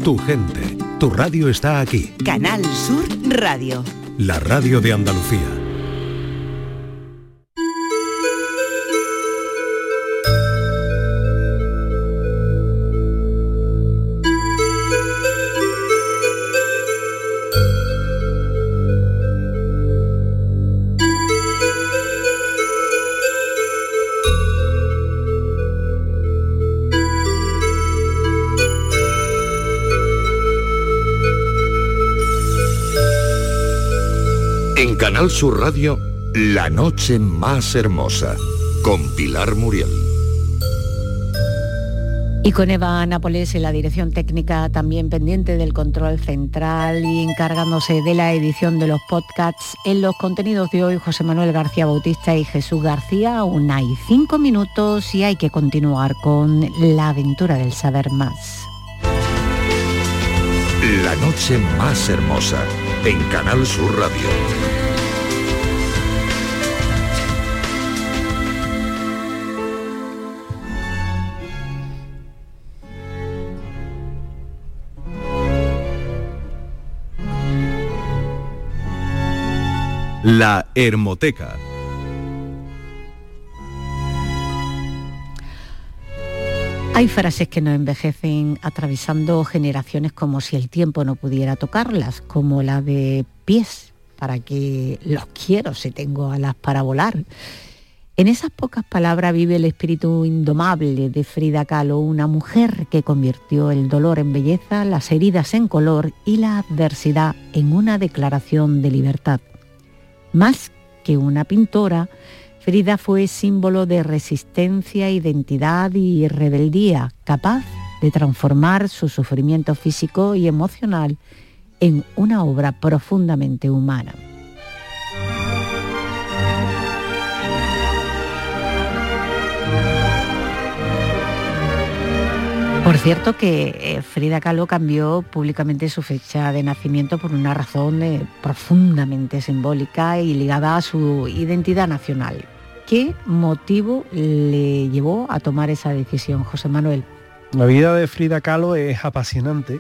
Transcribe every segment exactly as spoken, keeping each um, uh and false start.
tu gente, tu radio está aquí. Canal Sur Radio. La radio de Andalucía. En Canal Sur Radio, La noche más hermosa, con Pilar Muriel. Y con Eva Nápoles en la dirección técnica, también pendiente del control central y encargándose de la edición de los podcasts. En los contenidos de hoy, José Manuel García Bautista y Jesús García. Aún hay cinco minutos y hay que continuar con la aventura del saber más. La noche más hermosa, en Canal Sur Radio. La Hermoteca. Hay frases que nos envejecen atravesando generaciones como si el tiempo no pudiera tocarlas, como la de pies, para que los quiero si tengo alas para volar. En esas pocas palabras vive el espíritu indomable de Frida Kahlo, una mujer que convirtió el dolor en belleza, las heridas en color y la adversidad en una declaración de libertad. Más que una pintora, Frida fue símbolo de resistencia, identidad y rebeldía, capaz de transformar su sufrimiento físico y emocional en una obra profundamente humana. Por cierto que eh, Frida Kahlo cambió públicamente su fecha de nacimiento por una razón eh, profundamente simbólica y ligada a su identidad nacional. ¿Qué motivo le llevó a tomar esa decisión, José Manuel? La vida de Frida Kahlo es apasionante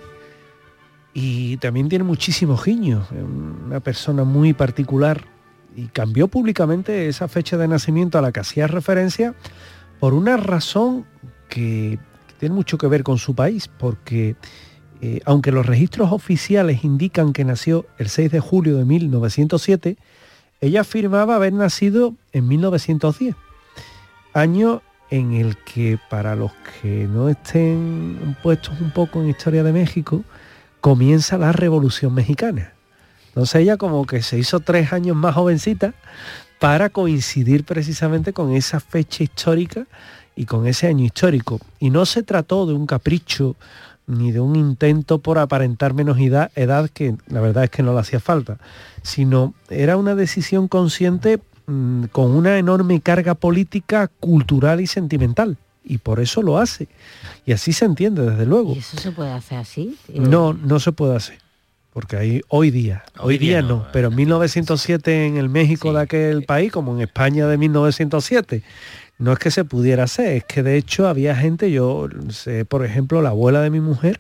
y también tiene muchísimos guiños. Es una persona muy particular y cambió públicamente esa fecha de nacimiento a la que hacía referencia por una razón que tiene mucho que ver con su país, porque eh, aunque los registros oficiales indican que nació el seis de julio de mil novecientos siete, ella afirmaba haber nacido en mil novecientos diez, año en el que, para los que no estén puestos un poco en historia de México, comienza la Revolución Mexicana. Entonces ella como que se hizo tres años más jovencita para coincidir precisamente con esa fecha histórica y con ese año histórico. Y no se trató de un capricho ni de un intento por aparentar menos edad, edad que la verdad es que no le hacía falta, sino era una decisión consciente mmm, con una enorme carga política, cultural y sentimental. Y por eso lo hace. Y así se entiende, desde luego. ¿Y eso se puede hacer así? No, no se puede hacer. Porque ahí, hoy día, hoy, hoy día, día no, no, pero en mil novecientos siete en el México sí, de aquel país, como en España de mil novecientos siete, no es que se pudiera hacer, es que de hecho había gente, yo sé, por ejemplo, la abuela de mi mujer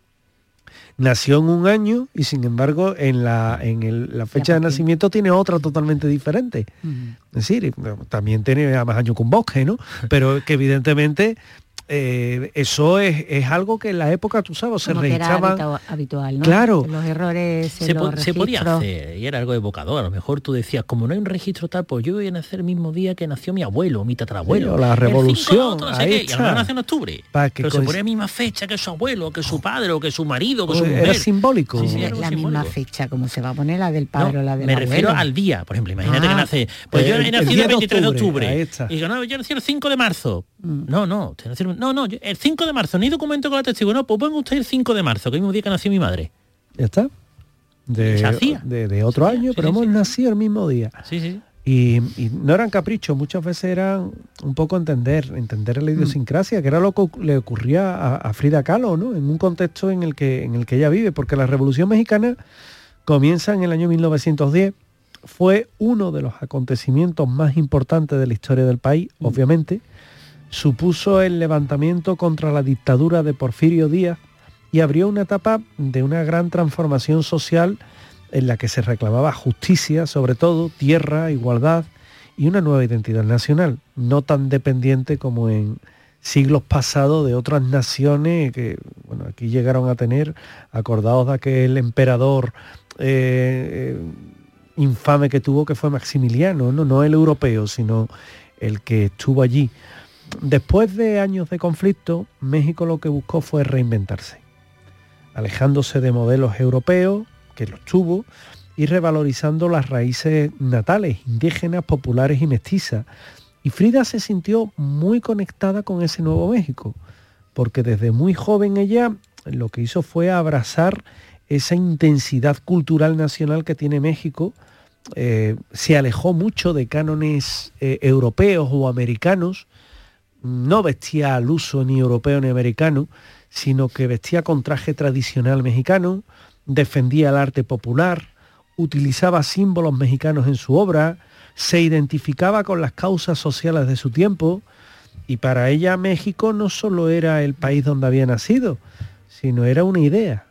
nació en un año y sin embargo en la, en el, la fecha de nacimiento tiene otra totalmente diferente. Uh-huh. Es decir, también tiene más años que un bosque, ¿no? Pero que evidentemente eh, eso es, es algo que en la época, tú sabes, se registraba era habitual, ¿no? Claro. Los errores se, los po- se podía hacer y era algo evocador. A lo mejor tú decías, como no hay un registro tal, pues yo voy a nacer el mismo día que nació mi abuelo, mi tatarabuelo. Sí, la revolución, cinco, no sé ahí qué, está. Y a lo mejor nació en octubre. Pero coinc... se ponía la misma fecha que su abuelo, que su padre, o que su marido, que su mujer. Era simbólico. Sí, sí, era la simbólico. Misma fecha, como se va a poner la del padre no, o la del me abuelo. Me refiero al día, por ejemplo. Imagínate ah, que nace, pues el, yo he nacido el veintitrés de octubre. Y digo, no, yo nací el cinco de marzo. Mm. No, no, te nací, no, no, el cinco de marzo, ni documento con la testigo. No, pues ponga usted el cinco de marzo, que el mismo día que nació mi madre. Ya está. De, de, de otro sí, año, sí, pero sí, hemos sí. nacido el mismo día. Sí, sí. Y, y no eran caprichos, muchas veces eran un poco entender, entender la idiosincrasia, mm. que era lo que le ocurría a, a Frida Kahlo, ¿no? En un contexto en el que en el que ella vive, porque la Revolución Mexicana comienza en el año mil novecientos diez, fue uno de los acontecimientos más importantes de la historia del país, mm. obviamente. Supuso el levantamiento contra la dictadura de Porfirio Díaz y abrió una etapa de una gran transformación social en la que se reclamaba justicia, sobre todo, tierra, igualdad y una nueva identidad nacional, no tan dependiente como en siglos pasados de otras naciones que, bueno, aquí llegaron a tener, acordados de aquel emperador eh, infame que tuvo, que fue Maximiliano, ¿no? No el europeo, sino el que estuvo allí. Después de años de conflicto, México lo que buscó fue reinventarse, alejándose de modelos europeos, que los tuvo, y revalorizando las raíces natales, indígenas, populares y mestizas. Y Frida se sintió muy conectada con ese nuevo México, porque desde muy joven ella lo que hizo fue abrazar esa intensidad cultural nacional que tiene México. Eh, se alejó mucho de cánones eh, europeos o americanos, no vestía al uso ni europeo ni americano, sino que vestía con traje tradicional mexicano, defendía el arte popular, utilizaba símbolos mexicanos en su obra, se identificaba con las causas sociales de su tiempo, y para ella México no solo era el país donde había nacido, sino era una idea,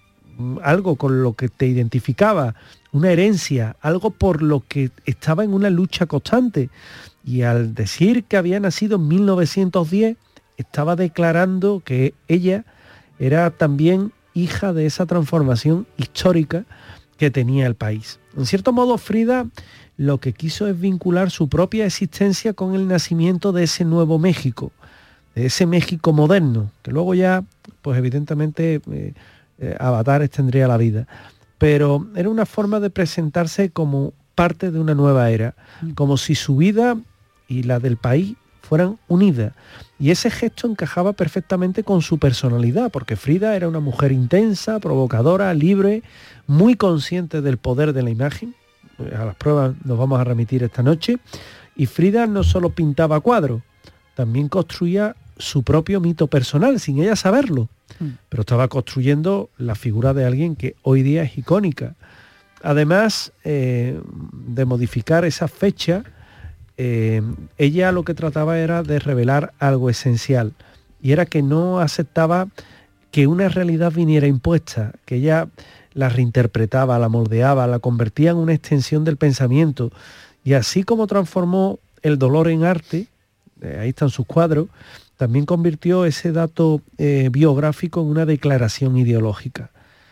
algo con lo que te identificaba, una herencia, algo por lo que estaba en una lucha constante. Y al decir que había nacido en mil novecientos diez, estaba declarando que ella era también hija de esa transformación histórica que tenía el país. En cierto modo, Frida lo que quiso es vincular su propia existencia con el nacimiento de ese nuevo México, de ese México moderno, que luego ya, pues evidentemente, eh, eh, avatares tendría la vida. Pero era una forma de presentarse como parte de una nueva era, como si su vida y la del país fueran unidas. Y ese gesto encajaba perfectamente con su personalidad, porque Frida era una mujer intensa, provocadora, libre, muy consciente del poder de la imagen. A las pruebas nos vamos a remitir esta noche. Y Frida no solo pintaba cuadros, también construía su propio mito personal, sin ella saberlo. Pero estaba construyendo la figura de alguien que hoy día es icónica. Además eh, de modificar esa fecha, eh, ella lo que trataba era de revelar algo esencial, y era que no aceptaba que una realidad viniera impuesta, que ella la reinterpretaba, la moldeaba, la convertía en una extensión del pensamiento. Y así como transformó el dolor en arte, eh, ahí están sus cuadros, también convirtió ese dato eh, biográfico en una declaración ideológica.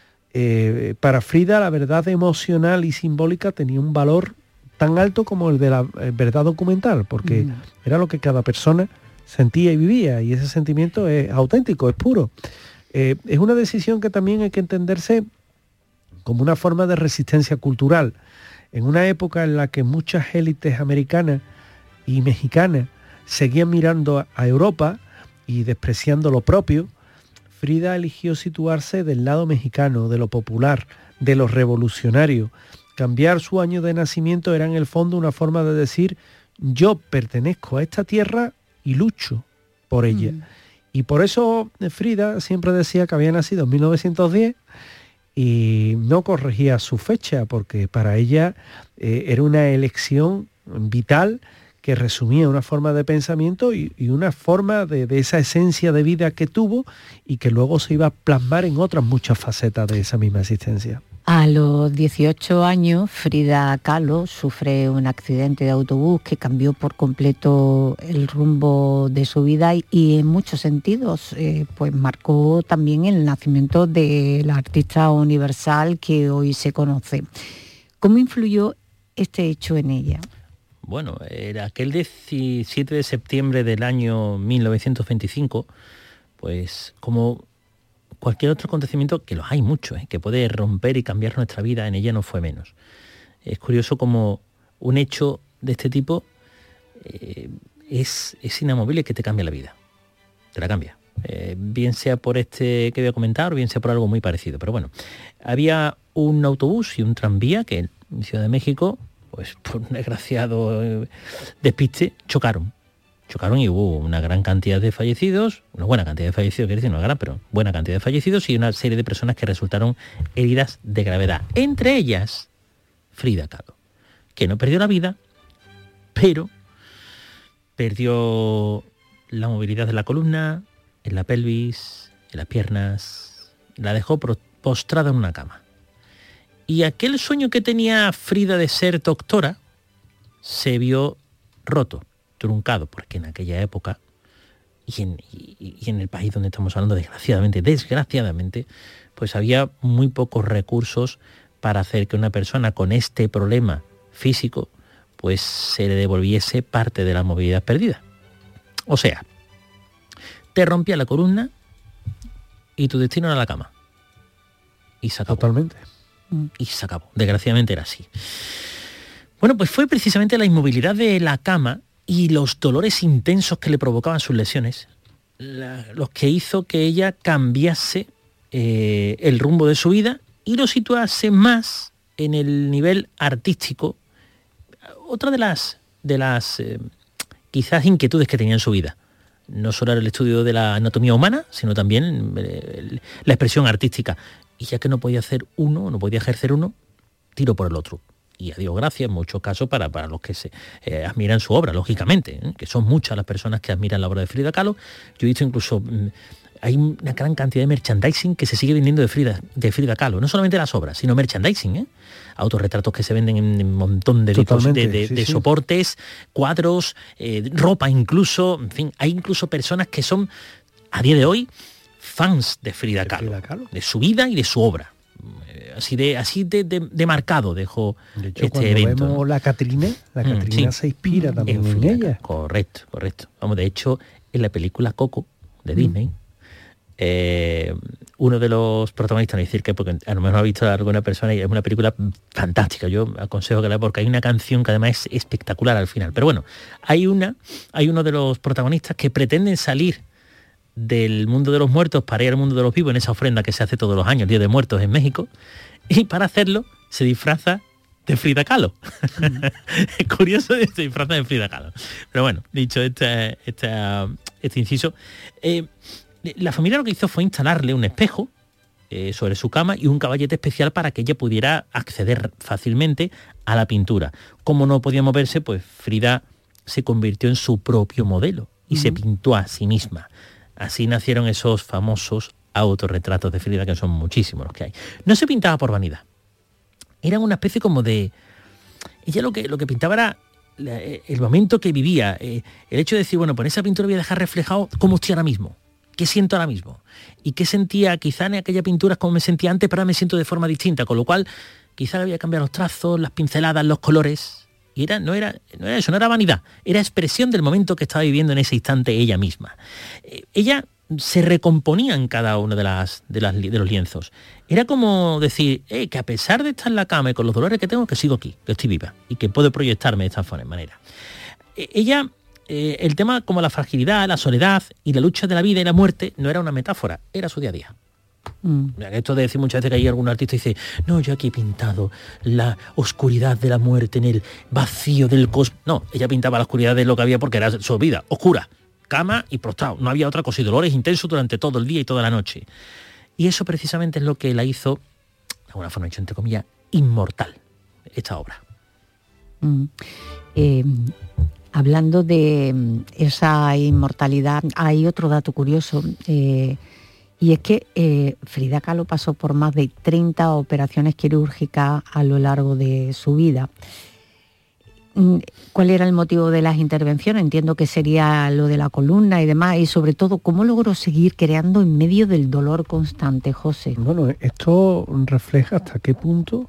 Eh, para Frida la verdad emocional y simbólica tenía un valor tan alto como el de la eh, verdad documental, porque mm. era lo que cada persona sentía y vivía, y ese sentimiento es auténtico, es puro. Eh, es una decisión que también hay que entenderse como una forma de resistencia cultural. En una época en la que muchas élites americanas y mexicanas seguían mirando a Europa y despreciando lo propio, Frida eligió situarse del lado mexicano, de lo popular, de lo revolucionario. Cambiar su año de nacimiento era en el fondo una forma de decir: yo pertenezco a esta tierra y lucho por ella. Mm. Y por eso Frida siempre decía que había nacido en mil novecientos diez y no corregía su fecha, porque para ella eh, era una elección vital que resumía una forma de pensamiento y, y una forma de, de esa esencia de vida que tuvo, y que luego se iba a plasmar en otras muchas facetas de esa misma existencia. A los dieciocho años, Frida Kahlo sufre un accidente de autobús que cambió por completo el rumbo de su vida y, y en muchos sentidos eh, pues marcó también el nacimiento de la artista universal que hoy se conoce. ¿Cómo influyó este hecho en ella? Bueno, era aquel diecisiete de septiembre del año mil novecientos veinticinco, pues como cualquier otro acontecimiento, que los hay muchos, ¿eh? que puede romper y cambiar nuestra vida, en ella no fue menos. Es curioso como un hecho de este tipo eh, es, es inamovible, que te cambia la vida, te la cambia. Eh, bien sea por este que voy a comentar, o bien sea por algo muy parecido. Pero bueno, había un autobús y un tranvía que en Ciudad de México, pues por un desgraciado eh, despiste, chocaron. Chocaron y hubo una gran cantidad de fallecidos, una buena cantidad de fallecidos, quiere decir, no gran, pero buena cantidad de fallecidos, y una serie de personas que resultaron heridas de gravedad. Entre ellas, Frida Kahlo, que no perdió la vida, pero perdió la movilidad de la columna, en la pelvis, en las piernas, la dejó postrada en una cama. Y aquel sueño que tenía Frida de ser doctora se vio roto, truncado, porque en aquella época y en, y, y en el país donde estamos hablando, desgraciadamente, desgraciadamente, pues había muy pocos recursos para hacer que una persona con este problema físico pues se le devolviese parte de la movilidad perdida. O sea, te rompía la columna y tu destino era la cama. Y se acabó. Totalmente. Y se acabó. Desgraciadamente era así. Bueno, pues fue precisamente la inmovilidad de la cama y los dolores intensos que le provocaban sus lesiones la, los que hizo que ella cambiase eh, el rumbo de su vida y lo situase más en el nivel artístico. Otra de las, de las eh, quizás inquietudes que tenía en su vida, no solo era el estudio de la anatomía humana, sino también eh, la expresión artística. Y ya que no podía hacer uno, no podía ejercer uno, tiro por el otro. Y a Dios gracias, en muchos casos, para, para los que se eh, admiran su obra, lógicamente, ¿eh? que son muchas las personas que admiran la obra de Frida Kahlo. Yo he visto incluso... Mm, hay una gran cantidad de merchandising que se sigue vendiendo de Frida, de Frida Kahlo. No solamente las obras, sino merchandising, ¿eh? Autorretratos que se venden en un montón de, tipos de, de, sí, de sí. soportes, cuadros, eh, ropa incluso. En fin, hay incluso personas que son, a día de hoy, fans de Frida Kahlo, de, Frida Kahlo. de su vida y de su obra. Eh, así de así de, de, de marcado dejó de hecho, este cuando evento. Vemos la Catrina, la Catrina mm, sí. se inspira también en, en ella. Correcto, correcto. Vamos, de hecho, en la película Coco de Disney, mm. Eh, uno de los protagonistas, no decir que porque a lo mejor ha visto a alguna persona y es una película fantástica, yo aconsejo que la, porque hay una canción que además es espectacular al final, pero bueno, hay una hay uno de los protagonistas que pretenden salir del mundo de los muertos para ir al mundo de los vivos en esa ofrenda que se hace todos los años, el Día de Muertos en México, y para hacerlo se disfraza de Frida Kahlo. Mm. Es curioso, se disfraza de Frida Kahlo. Pero bueno, dicho este, este, este inciso, eh, la familia lo que hizo fue instalarle un espejo eh, sobre su cama y un caballete especial para que ella pudiera acceder fácilmente a la pintura. Como no podía moverse, pues Frida se convirtió en su propio modelo y uh-huh. se pintó a sí misma. Así nacieron esos famosos autorretratos de Frida, que son muchísimos los que hay. No se pintaba por vanidad. Era una especie como de... Ella lo que, lo que pintaba era el momento que vivía. Eh, el hecho de decir, bueno, pues en esa pintura voy a dejar reflejado cómo estoy ahora mismo. ¿Qué siento ahora mismo? ¿Y qué sentía quizá en aquella pintura como me sentía antes, pero ahora me siento de forma distinta? Con lo cual, quizá había cambiado los trazos, las pinceladas, los colores. Y era, no, era, no era eso, no era vanidad. Era expresión del momento que estaba viviendo en ese instante ella misma. Eh, ella se recomponía en cada uno de, las, de, las, de los lienzos. Era como decir, eh, que a pesar de estar en la cama y con los dolores que tengo, que sigo aquí, que estoy viva y que puedo proyectarme de esta manera. Eh, ella... Eh, el tema como la fragilidad, la soledad y la lucha de la vida y la muerte no era una metáfora, era su día a día. Mm. Esto de decir muchas veces que hay algún artista y dice, no, yo aquí he pintado la oscuridad de la muerte en el vacío del cosmos. No, ella pintaba la oscuridad de lo que había porque era su vida, oscura, cama y prostrado. No había otra cosa y dolores intensos durante todo el día y toda la noche. Y eso precisamente es lo que la hizo, de alguna forma hecho entre comillas, inmortal, esta obra. Mm. Eh... Hablando de esa inmortalidad, hay otro dato curioso, eh, y es que eh, Frida Kahlo pasó por más de treinta operaciones quirúrgicas a lo largo de su vida. ¿Cuál era el motivo de las intervenciones? Entiendo que sería lo de la columna y demás, y sobre todo, ¿cómo logró seguir creando en medio del dolor constante, José? Bueno, esto refleja hasta qué punto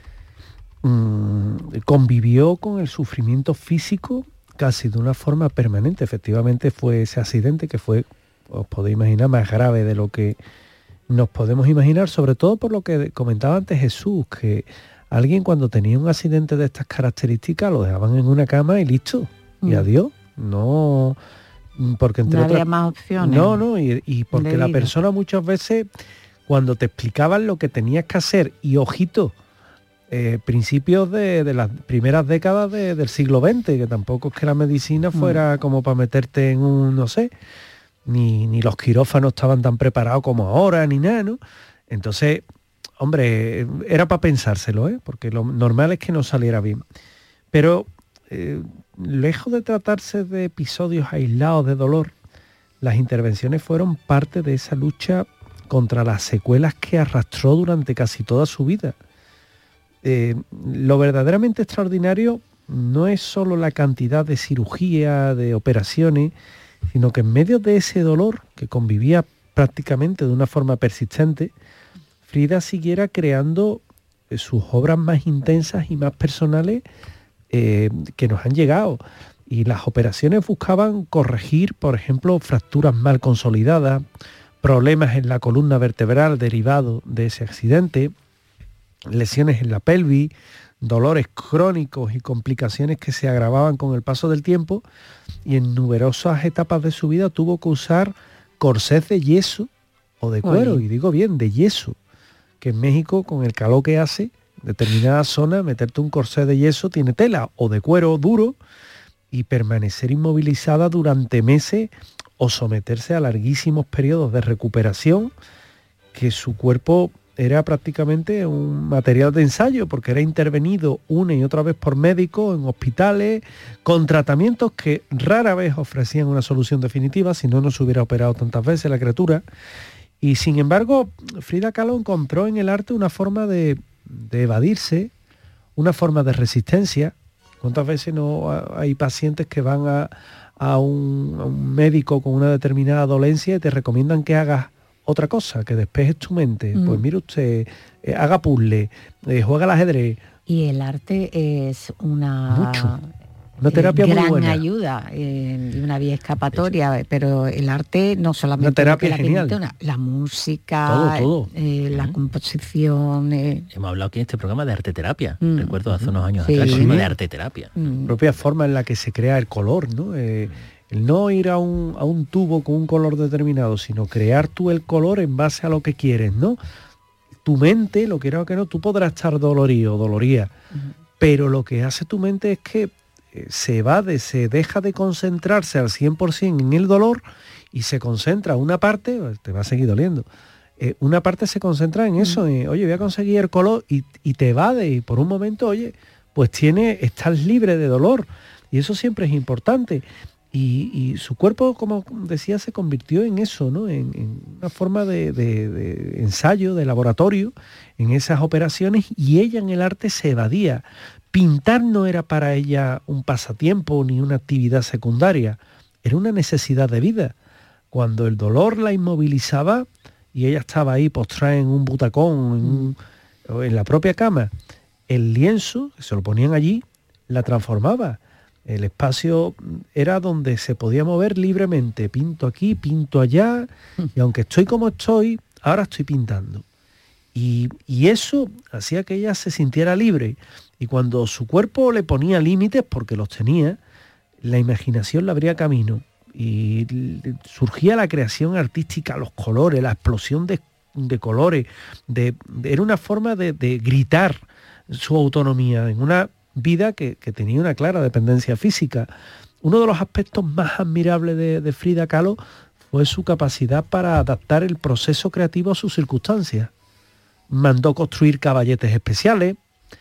mmm, convivió con el sufrimiento físico casi de una forma permanente. Efectivamente fue ese accidente que fue, os podéis imaginar, más grave de lo que nos podemos imaginar, sobre todo por lo que comentaba antes Jesús, que alguien cuando tenía un accidente de estas características lo dejaban en una cama y listo, mm. y adiós. No, porque entre no otras, había más opciones. No, no, y, y porque la persona muchas veces, cuando te explicaban lo que tenías que hacer, y ojito, Eh, principios de, de las primeras décadas de, del siglo veinte, que tampoco es que la medicina fuera mm. como para meterte en un, no sé, ni, ni los quirófanos estaban tan preparados como ahora, ni nada, ¿no? Entonces, hombre, era para pensárselo, ¿eh? Porque lo normal es que no saliera bien. Pero, eh, lejos de tratarse de episodios aislados de dolor, las intervenciones fueron parte de esa lucha contra las secuelas que arrastró durante casi toda su vida. Eh, lo verdaderamente extraordinario no es solo la cantidad de cirugía, de operaciones, sino que en medio de ese dolor que convivía prácticamente de una forma persistente, Frida siguiera creando eh, sus obras más intensas y más personales eh, que nos han llegado. Y las operaciones buscaban corregir, por ejemplo, fracturas mal consolidadas, problemas en la columna vertebral derivados de ese accidente, lesiones en la pelvis, dolores crónicos y complicaciones que se agravaban con el paso del tiempo, y en numerosas etapas de su vida tuvo que usar corsés de yeso o de cuero. Oye. Y digo bien, de yeso, que en México, con el calor que hace, en determinadas zonas, meterte un corsé de yeso tiene tela, o de cuero duro, y permanecer inmovilizada durante meses o someterse a larguísimos periodos de recuperación, que su cuerpo era prácticamente un material de ensayo, porque era intervenido una y otra vez por médicos en hospitales, con tratamientos que rara vez ofrecían una solución definitiva, si no, no se hubiera operado tantas veces la criatura. Y sin embargo, Frida Kahlo encontró en el arte una forma de, de evadirse, una forma de resistencia. ¿Cuántas veces no hay pacientes que van a, a, un, a un médico con una determinada dolencia y te recomiendan que hagas otra cosa, que despejes tu mente? Mm. Pues mire usted, eh, haga puzzle, eh, juega al ajedrez. Y el arte es una... Mucho. Una terapia eh, gran muy buena. ayuda y eh, una vía escapatoria, pero el arte no solamente... Una terapia la genial. Pintura, la música, todo, todo. Eh, la mm. composición... Eh. Hemos hablado aquí en este programa de arteterapia. Mm. Recuerdo hace unos años sí. atrás, el programa de arteterapia. Mm. La propia forma en la que se crea el color, ¿no? Eh, el no ir a un, a un tubo con un color determinado, sino crear tú el color en base a lo que quieres, ¿no? Tu mente, lo quiera o que no, tú podrás estar dolorío o doloría, uh-huh. pero lo que hace tu mente es que se evade, se deja de concentrarse al cien por ciento en el dolor y se concentra una parte, te va a seguir doliendo, eh, una parte se concentra en eso, uh-huh. en, oye, voy a conseguir el color, y, y te evade, y por un momento, oye, pues tiene, estás libre de dolor, y eso siempre es importante. Y, y su cuerpo, como decía, se convirtió en eso, ¿no? En, en una forma de, de, de ensayo, de laboratorio, en esas operaciones, y ella en el arte se evadía. Pintar no era para ella un pasatiempo ni una actividad secundaria, era una necesidad de vida. Cuando el dolor la inmovilizaba y ella estaba ahí postrada en un butacón, en, un, en la propia cama, el lienzo, que se lo ponían allí, la transformaba. El espacio era donde se podía mover libremente, pinto aquí, pinto allá, y aunque estoy como estoy, ahora estoy pintando. Y, y eso hacía que ella se sintiera libre. Y cuando su cuerpo le ponía límites, porque los tenía, la imaginación le abría camino. Y surgía la creación artística, los colores, la explosión de, de colores. De, de, era una forma de, de gritar su autonomía en una vida que, que tenía una clara dependencia física. Uno de los aspectos más admirables de, de Frida Kahlo fue su capacidad para adaptar el proceso creativo a sus circunstancias. Mandó construir caballetes especiales,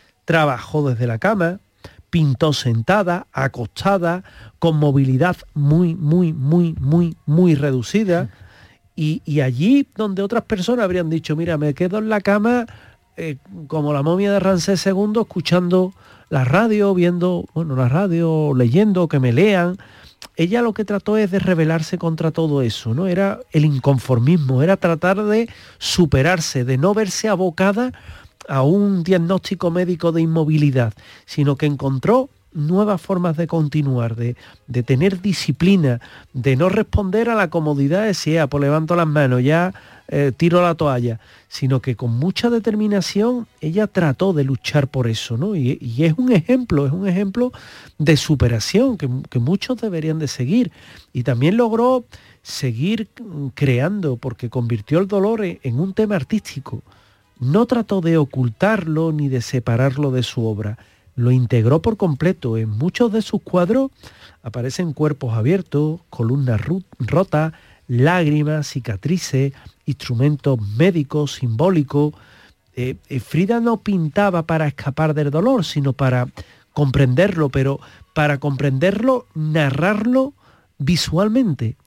trabajó desde la cama, pintó sentada, acostada, con movilidad muy, muy, muy, muy, muy reducida. Y, y allí donde otras personas habrían dicho, mira, me quedo en la cama eh, como la momia de Ramsés segundo, escuchando la radio, viendo, bueno, la radio, leyendo, que me lean. Ella lo que trató es de rebelarse contra todo eso, ¿no? Era el inconformismo, era tratar de superarse, de no verse abocada a un diagnóstico médico de inmovilidad, sino que encontró nuevas formas de continuar, de, de tener disciplina, de no responder a la comodidad de si, ah, pues levanto las manos, ya eh, tiro la toalla, sino que con mucha determinación ella trató de luchar por eso, ¿no? Y, y es un ejemplo, es un ejemplo de superación que, que muchos deberían de seguir. Y también logró seguir creando, porque convirtió el dolor en, en un tema artístico. No trató de ocultarlo ni de separarlo de su obra. Lo integró por completo. En muchos de sus cuadros aparecen cuerpos abiertos, columnas rotas, lágrimas, cicatrices, instrumentos médicos, simbólicos. Eh, eh, Frida no pintaba para escapar del dolor, sino para comprenderlo, pero para comprenderlo, narrarlo visualmente.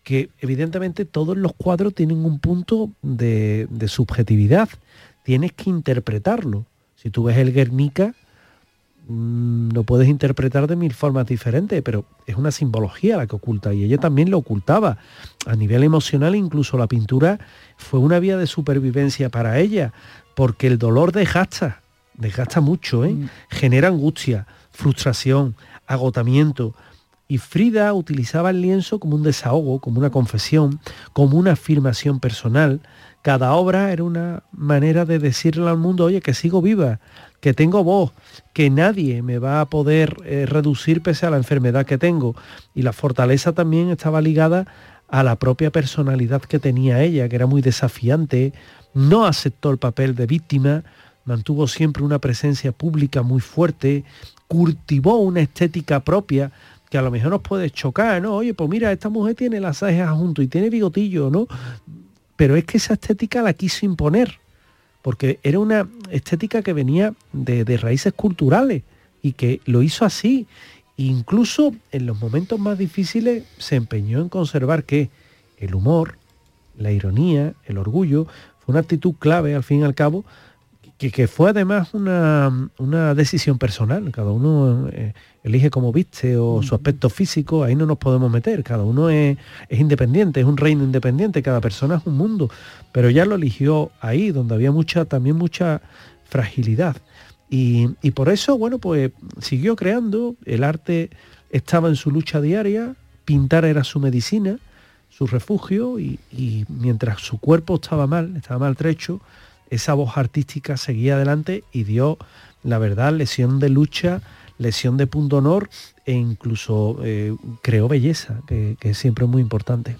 que evidentemente todos los cuadros tienen un punto de, de subjetividad, tienes que interpretarlo. Si tú ves el Guernica, mmm, lo puedes interpretar de mil formas diferentes, pero es una simbología la que oculta, y ella también lo ocultaba. A nivel emocional, incluso la pintura fue una vía de supervivencia para ella, porque el dolor desgasta, desgasta mucho, ¿eh? Mm. Genera angustia, frustración, agotamiento. Y Frida utilizaba el lienzo como un desahogo, como una confesión, como una afirmación personal. Cada obra era una manera de decirle al mundo, oye, que sigo viva, que tengo voz, que nadie me va a poder eh, reducir pese a la enfermedad que tengo. Y la fortaleza también estaba ligada a la propia personalidad que tenía ella, que era muy desafiante, no aceptó el papel de víctima, mantuvo siempre una presencia pública muy fuerte, cultivó una estética propia, que a lo mejor nos puede chocar, ¿no? Oye, pues mira, esta mujer tiene las cejas juntas y tiene bigotillo, ¿no? Pero es que esa estética la quiso imponer, porque era una estética que venía de, de raíces culturales y que lo hizo así. Incluso en los momentos más difíciles se empeñó en conservar que el humor, la ironía, el orgullo, fue una actitud clave al fin y al cabo, que, que fue además una, una decisión personal. Cada uno eh, elige cómo viste o su aspecto físico, ahí no nos podemos meter, cada uno es, es independiente, es un reino independiente, cada persona es un mundo, pero ella lo eligió ahí, donde había mucha, también mucha fragilidad. Y, y por eso, bueno, pues siguió creando, el arte estaba en su lucha diaria, pintar era su medicina, su refugio, y, y mientras su cuerpo estaba mal, estaba maltrecho, esa voz artística seguía adelante y dio, la verdad, lección de lucha, lección de punto honor, e incluso eh, creó belleza, que, que siempre es muy importante.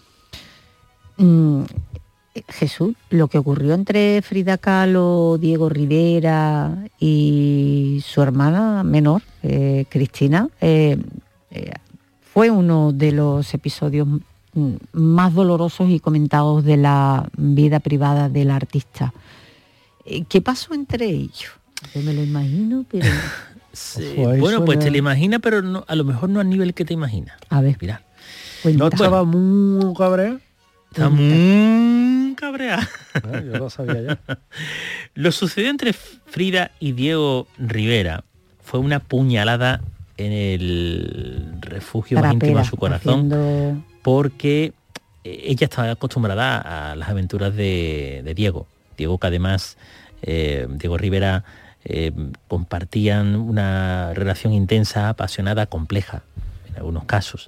Mm, Jesús, lo que ocurrió entre Frida Kahlo, Diego Rivera y su hermana menor, eh, Cristina, eh, eh, fue uno de los episodios más dolorosos y comentados de la vida privada del artista. ¿Qué pasó entre ellos? Yo me lo imagino, pero... Sí, bueno, suena... pues te lo imaginas, pero no, a lo mejor no a nivel que te imaginas. A ver. Mira. ¿No estaba bueno, muy cabreado? Está muy cabreado. Ah, yo lo sabía ya. Lo sucedió entre Frida y Diego Rivera fue una puñalada en el refugio Trapera, más íntimo de su corazón, haciendo... porque ella estaba acostumbrada a las aventuras de, de Diego. Diego, que además, eh, Diego Rivera, eh, compartían una relación intensa, apasionada, compleja, en algunos casos.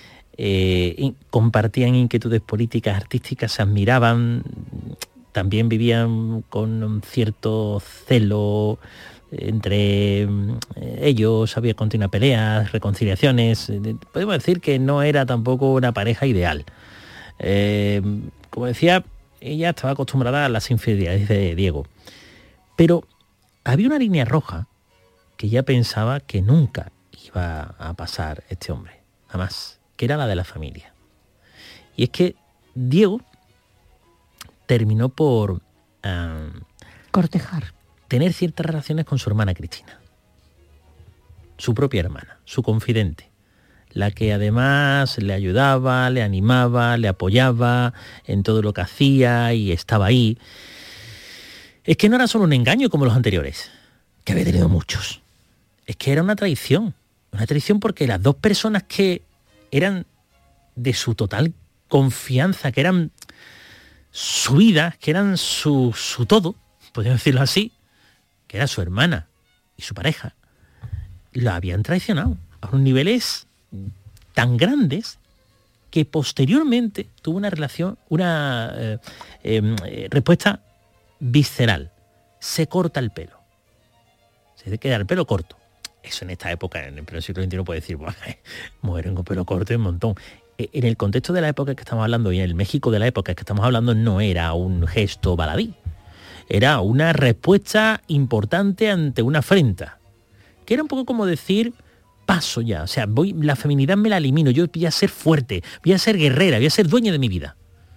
Eh, compartían inquietudes políticas, artísticas, se admiraban, también vivían con un cierto celo entre ellos, había continuas peleas, reconciliaciones. Podemos decir que no era tampoco una pareja ideal. Eh, como decía, ella estaba acostumbrada a las infidelidades de Diego. Pero había una línea roja que ella pensaba que nunca iba a pasar este hombre, jamás, que era la de la familia. Y es que Diego terminó por um, cortejar, tener ciertas relaciones con su hermana Cristina, su propia hermana, su confidente, la que además le ayudaba, le animaba, le apoyaba en todo lo que hacía y estaba ahí. Es que no era solo un engaño como los anteriores, que había tenido muchos. Es que era una traición, una traición porque las dos personas que eran de su total confianza, que eran su vida, que eran su, su todo, podemos decirlo así, que era su hermana y su pareja, la habían traicionado a unos niveles tan grandes que posteriormente tuvo una relación, una eh, eh, respuesta visceral. Se corta el pelo. Se queda el pelo corto. Eso en esta época, en el pleno siglo veintiuno, puede decir, bueno, mueren con pelo corto un montón. En el contexto de la época que estamos hablando y en el México de la época que estamos hablando no era un gesto baladí. Era una respuesta importante ante una afrenta. Que era un poco como decir, paso ya, o sea, voy, la feminidad me la elimino, yo voy a ser fuerte, voy a ser guerrera, voy a ser dueña de mi vida.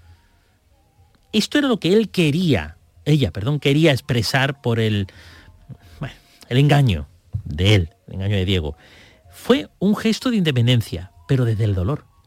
Esto era lo que él quería, ella, perdón, quería expresar por el, bueno, el engaño de él, el engaño de Diego. Fue un gesto de independencia, pero desde el dolor.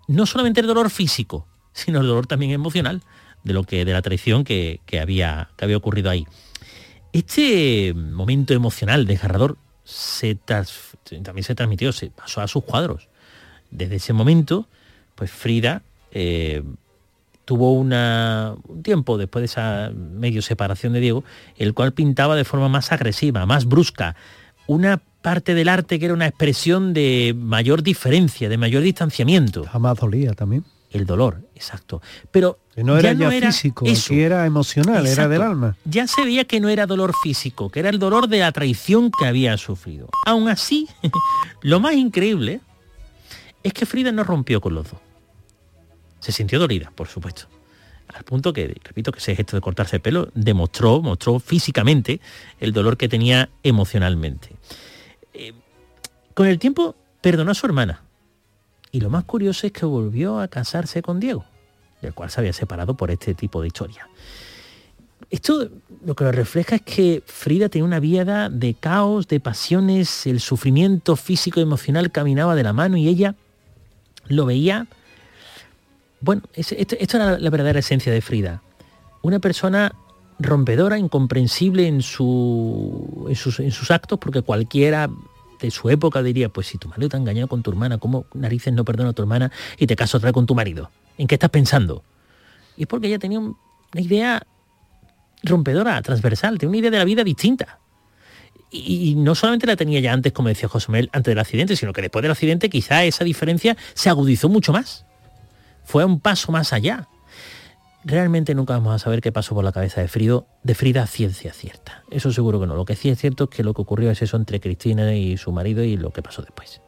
no solamente el dolor físico, sino el dolor también emocional de lo que de la traición que, que, había, que había ocurrido ahí. Este momento emocional desgarrador se tras, también se transmitió, se pasó a sus cuadros. Desde ese momento, pues Frida eh, tuvo una, un tiempo después de esa medio separación de Diego, el cual pintaba de forma más agresiva, más brusca, una parte del arte que era una expresión de mayor diferencia, de mayor distanciamiento. Jamás dolía también. El dolor, exacto. Pero que no era ya, ya no físico, era eso. Que era emocional, exacto. Era del alma. Ya se veía que no era dolor físico, que era el dolor de la traición que había sufrido. Aún así, lo más increíble es que Frida no rompió con los dos. Se sintió dolida, por supuesto. Al punto que, repito, que ese gesto de cortarse el pelo demostró, mostró físicamente el dolor que tenía emocionalmente. Eh, con el tiempo perdonó a su hermana. Y lo más curioso es que volvió a casarse con Diego, del cual se había separado por este tipo de historia. Esto lo que refleja es que Frida tenía una vida de caos, de pasiones, el sufrimiento físico y emocional caminaba de la mano y ella lo veía. Bueno, esto, esto era la verdadera esencia de Frida. Una persona rompedora, incomprensible en, su, en, sus, en sus actos, porque cualquiera de su época diría, pues si tu marido te ha engañado con tu hermana, ¿cómo narices no perdona a tu hermana y te casas otra vez con tu marido? ¿En qué estás pensando? Y es porque ella tenía un, una idea rompedora, transversal, tenía una idea de la vida distinta. Y, y no solamente la tenía ya antes, como decía José Manuel, antes del accidente, sino que después del accidente quizá esa diferencia se agudizó mucho más. Fue un paso más allá. Realmente nunca vamos a saber qué pasó por la cabeza de Frida, de Frida a ciencia cierta. Eso seguro que no. Lo que sí es cierto es que lo que ocurrió es eso entre Cristina y su marido y lo que pasó después.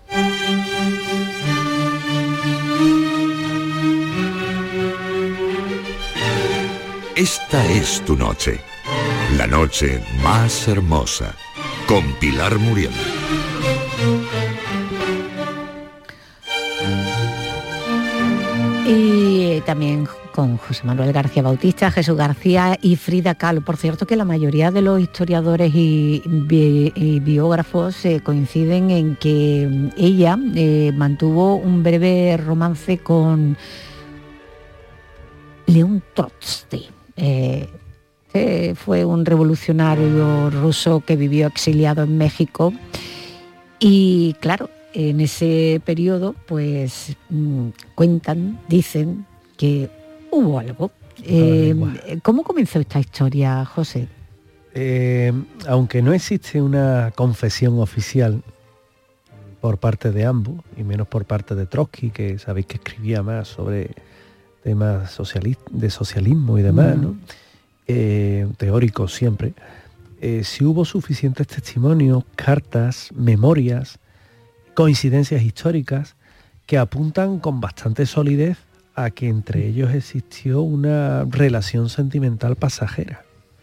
Esta es tu noche. La noche más hermosa. Con Pilar Muriel. Y también con José Manuel García Bautista, Jesús García y Frida Kahlo. Por cierto, que la mayoría de los historiadores y, bi y biógrafos eh, coinciden en que ella eh, mantuvo un breve romance con León Trotsky. Eh, eh, fue un revolucionario ruso que vivió exiliado en México y, claro, en ese periodo, pues mmm, cuentan, dicen que hubo algo. Eh, ¿Cómo comenzó esta historia, José? Eh, aunque no existe una confesión oficial por parte de ambos, y menos por parte de Trotsky, que sabéis que escribía más sobre temas de socialismo y demás, mm. ¿no? eh, teóricos siempre, eh, si hubo suficientes testimonios, cartas, memorias, coincidencias históricas que apuntan con bastante solidez a que entre ellos existió una relación sentimental pasajera.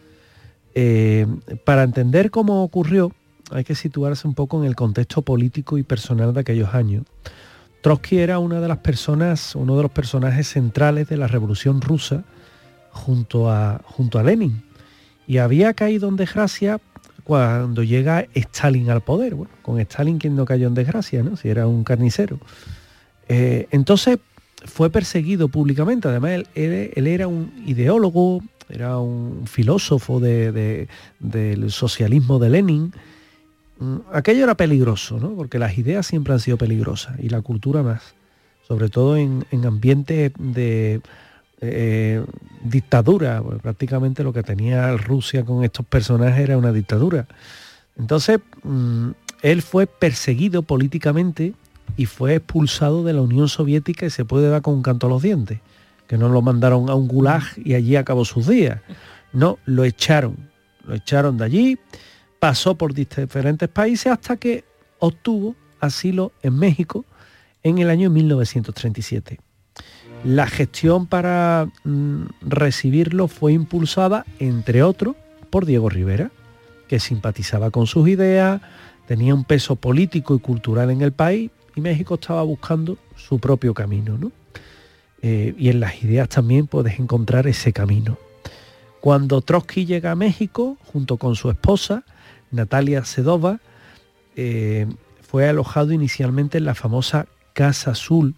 Eh, para entender cómo ocurrió, hay que situarse un poco en el contexto político y personal de aquellos años. Trotsky era una de las personas, uno de los personajes centrales de la Revolución Rusa junto a, junto a Lenin, y había caído en desgracia cuando llega Stalin al poder. Bueno, con Stalin quien no cayó en desgracia, ¿no? Si era un carnicero. Eh, entonces fue perseguido públicamente. Además, él, él, él era un ideólogo, era un filósofo de, de, del socialismo de Lenin. Aquello era peligroso, ¿no? Porque las ideas siempre han sido peligrosas y la cultura más, sobre todo en, en ambientes de eh, dictadura. Pues prácticamente lo que tenía Rusia con estos personajes era una dictadura. Entonces, mmm, él fue perseguido políticamente y fue expulsado de la Unión Soviética, y se puede dar con un canto a los dientes, que no lo mandaron a un gulag y allí acabó sus días. No, lo echaron, lo echaron de allí. Pasó por diferentes países hasta que obtuvo asilo en México en el año mil novecientos treinta y siete. La gestión para mm, recibirlo fue impulsada, entre otros, por Diego Rivera, que simpatizaba con sus ideas, tenía un peso político y cultural en el país, y México estaba buscando su propio camino, ¿no? Eh, y en las ideas también puedes encontrar ese camino. Cuando Trotsky llega a México, junto con su esposa, Natalia Sedova, eh, fue alojado inicialmente en la famosa Casa Azul,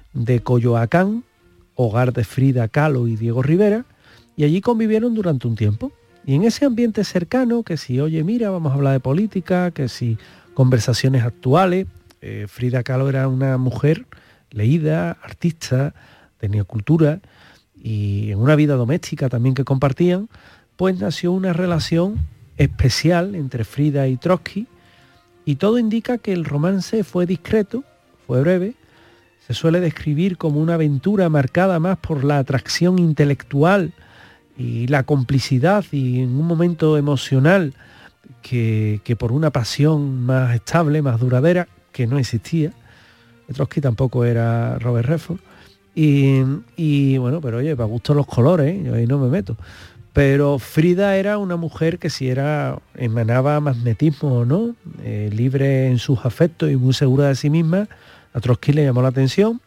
de Coyoacán, hogar de Frida Kahlo y Diego Rivera, y allí convivieron durante un tiempo. Y en ese ambiente cercano, que si, oye, mira, vamos a hablar de política, que si conversaciones actuales, eh, Frida Kahlo era una mujer leída, artista, tenía cultura, y en una vida doméstica también que compartían, pues nació una relación especial entre Frida y Trotsky, y todo indica que el romance fue discreto, fue breve, se suele describir como una aventura marcada más por la atracción intelectual y la complicidad y en un momento emocional que, que por una pasión más estable, más duradera, que no existía. Trotsky tampoco era Robert Redford. Y, y bueno, pero oye, para gusto los colores, ¿eh? Yo ahí no me meto. Pero Frida era una mujer que si era, emanaba magnetismo o no, eh, libre en sus afectos y muy segura de sí misma, a Trotsky le llamó la atención,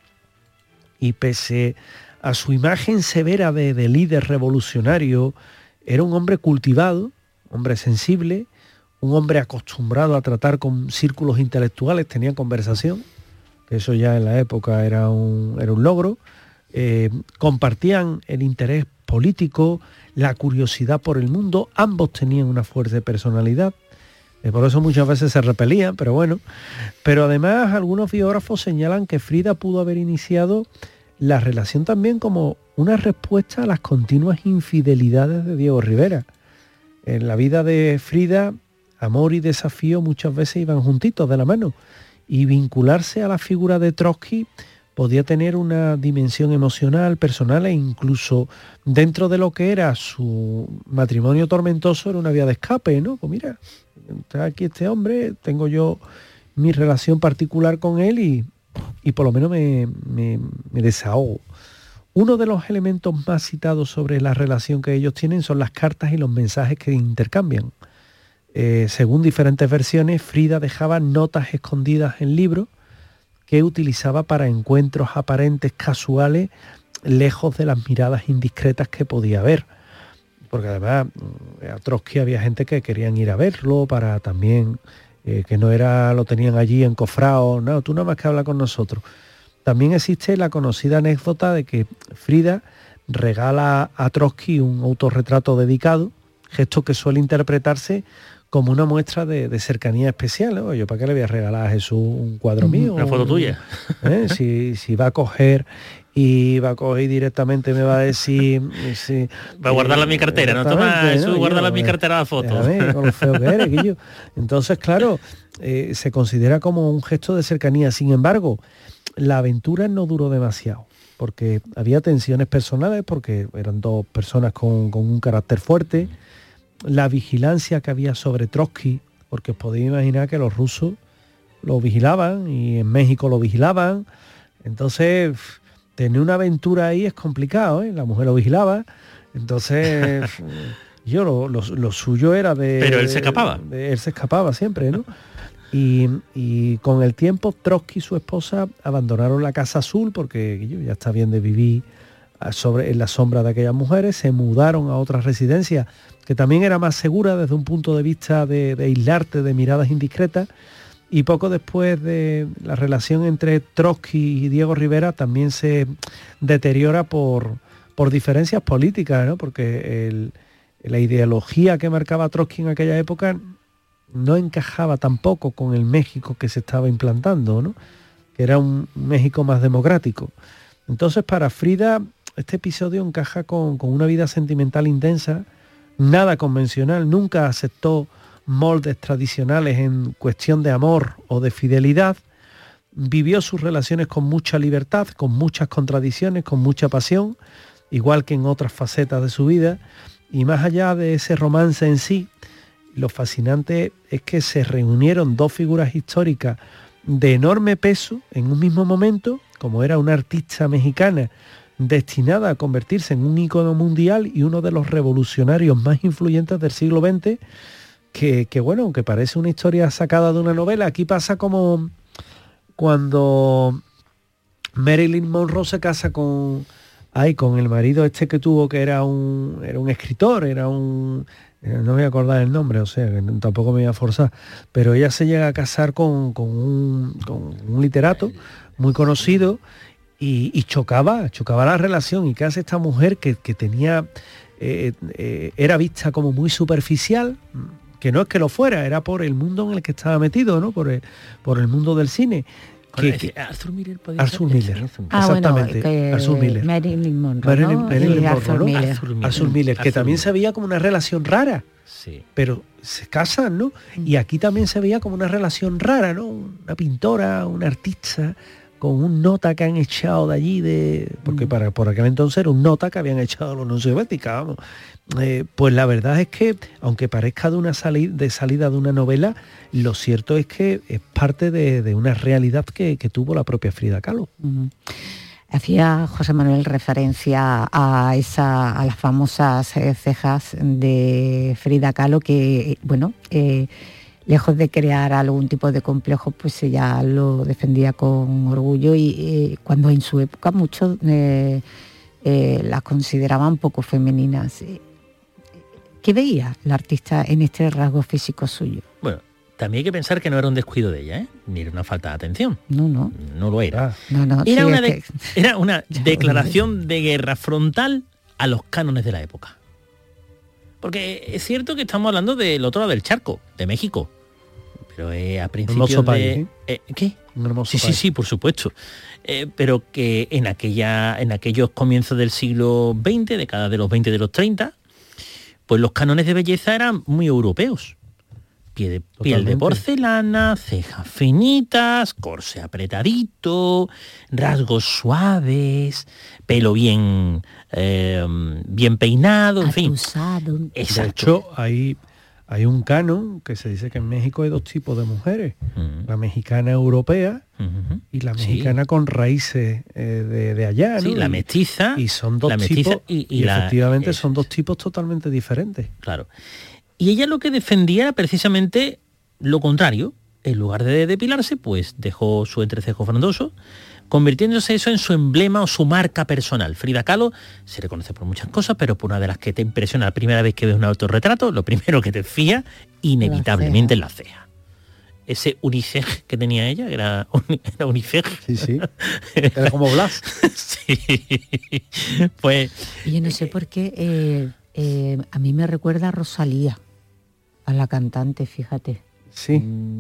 y pese a su imagen severa de, de líder revolucionario, era un hombre cultivado, hombre sensible, un hombre acostumbrado a tratar con círculos intelectuales, tenía conversación, que eso ya en la época era un, era un logro, eh, compartían el interés político, la curiosidad por el mundo, ambos tenían una fuerte personalidad, eh, por eso muchas veces se repelían, pero bueno. Pero además algunos biógrafos señalan que Frida pudo haber iniciado la relación también como una respuesta a las continuas infidelidades de Diego Rivera. En la vida de Frida, amor y desafío muchas veces iban juntitos de la mano, y vincularse a la figura de Trotsky podía tener una dimensión emocional, personal, e incluso dentro de lo que era su matrimonio tormentoso era una vía de escape, ¿no? Pues mira, está aquí este hombre, tengo yo mi relación particular con él y, y por lo menos me, me, me desahogo. Uno de los elementos más citados sobre la relación que ellos tienen son las cartas y los mensajes que intercambian. Eh, según diferentes versiones, Frida dejaba notas escondidas en libros que utilizaba para encuentros aparentes casuales, lejos de las miradas indiscretas que podía haber. Porque además a Trotsky había gente que querían ir a verlo para también, eh, que no era, lo tenían allí encofrado, no, tú nada más que habla con nosotros. También existe la conocida anécdota de que Frida regala a Trotsky un autorretrato dedicado, gesto que suele interpretarse como una muestra de, de cercanía especial, ¿no? Yo, ¿para qué le voy a regalar a Jesús un cuadro mío? Una foto tuya. ¿Eh? Si, si va a coger y va a coger directamente me va a decir... Si, va a guardarla en mi cartera, no toma Jesús, ¿no? Guárdala en mi cartera la foto. Déjame, con lo feo que eres, Guillo. Entonces, claro, eh, se considera como un gesto de cercanía. Sin embargo, la aventura no duró demasiado, porque había tensiones personales, porque eran dos personas con, con un carácter fuerte, la vigilancia que había sobre Trotsky, porque os podéis imaginar que los rusos lo vigilaban y en México lo vigilaban, entonces tener una aventura ahí es complicado, ¿eh? La mujer lo vigilaba, entonces yo lo, lo, lo suyo era de... Pero él se escapaba. De, de, él se escapaba siempre, ¿no? Y, y con el tiempo Trotsky y su esposa abandonaron la Casa Azul porque ya está bien de vivir sobre, en la sombra de aquellas mujeres, se mudaron a otra residencia que también era más segura desde un punto de vista de, de aislarte de miradas indiscretas, y poco después de la relación entre Trotsky y Diego Rivera también se deteriora por, por diferencias políticas, ¿no? Porque el, la ideología que marcaba Trotsky en aquella época no encajaba tampoco con el México que se estaba implantando, ¿no? Que era un México más democrático. Entonces, para Frida, este episodio encaja con, con una vida sentimental intensa, nada convencional, nunca aceptó moldes tradicionales en cuestión de amor o de fidelidad, vivió sus relaciones con mucha libertad, con muchas contradicciones, con mucha pasión, igual que en otras facetas de su vida, y más allá de ese romance en sí, lo fascinante es que se reunieron dos figuras históricas de enorme peso en un mismo momento, como era una artista mexicana destinada a convertirse en un ícono mundial y uno de los revolucionarios más influyentes del siglo veinte, que, que bueno, aunque parece una historia sacada de una novela, aquí pasa como cuando Marilyn Monroe se casa con, ay, con el marido este que tuvo, que era un, era un escritor, era un... no me voy a acordar el nombre, o sea, que tampoco me voy a forzar, pero ella se llega a casar con, con, un, con un literato muy conocido, y, y chocaba, chocaba la relación. ¿Y qué hace esta mujer que, que tenía, eh, eh, era vista como muy superficial? Que no es que lo fuera, era por el mundo en el que estaba metido, ¿no? Por el, por el mundo del cine. Que, que, Arthur Miller podía Arthur ser, Miller, ah, exactamente, bueno, que Arthur Miller. Marilyn Monroe, Marilyn, ¿no? Marilyn Monroe, Arthur, ¿no? Miller. Arthur Miller, Arthur Miller que Arthur también Miller. se veía como una relación rara. Sí. Pero se casan, ¿no? Y aquí también se veía como una relación rara, ¿no? Una pintora, un artista, con un nota que han echado de allí, de porque para por aquel entonces era un nota que habían echado a la Unión Soviética, vamos. Eh, pues la verdad es que, aunque parezca de una salida de salida de una novela, lo cierto es que es parte de, de una realidad que, que tuvo la propia Frida Kahlo. Uh-huh. Hacía José Manuel referencia a esa a las famosas eh, cejas de Frida Kahlo que, bueno, eh, lejos de crear algún tipo de complejo, pues ella lo defendía con orgullo y eh, cuando en su época muchos eh, eh, las consideraban poco femeninas. ¿Qué veía la artista en este rasgo físico suyo? Bueno, también hay que pensar que no era un descuido de ella, ¿eh? Ni era una falta de atención. No, no. No lo era. No, no, era, sí, una es de, que... era una declaración de guerra frontal a los cánones de la época. Porque es cierto que estamos hablando del otro lado del charco, de México. Pero eh, a principios de... País, ¿eh? Eh, ¿Qué? Un hermoso sí, país. sí, sí, por supuesto. Eh, pero que en aquella, en aquellos comienzos del siglo veinte, década de los veinte de los treinta, pues los cánones de belleza eran muy europeos. Piel de, piel de porcelana, cejas finitas, corsé apretadito, rasgos suaves, pelo bien, eh, bien peinado, en Atusado. fin. Exacto. De hecho, hay, hay un canon que se dice que en México hay dos tipos de mujeres. Uh-huh. La mexicana europea uh-huh. y la mexicana sí. con raíces eh, de, de allá, ¿no? Sí, la mestiza. Y son dos la tipos, y, y, y la, efectivamente es, son dos tipos totalmente diferentes. Claro. Y ella lo que defendía era precisamente lo contrario. En lugar de depilarse, pues dejó su entrecejo frondoso, convirtiéndose eso en su emblema o su marca personal. Frida Kahlo se reconoce por muchas cosas, pero por una de las que te impresiona la primera vez que ves un autorretrato, lo primero que te fía inevitablemente es la ceja. Ese unicej que tenía ella, era, era unicej. Sí, sí. Era como Blas. Sí. Pues... Y yo no sé por qué, eh, eh, a mí me recuerda a Rosalía, a la cantante, fíjate. Sí.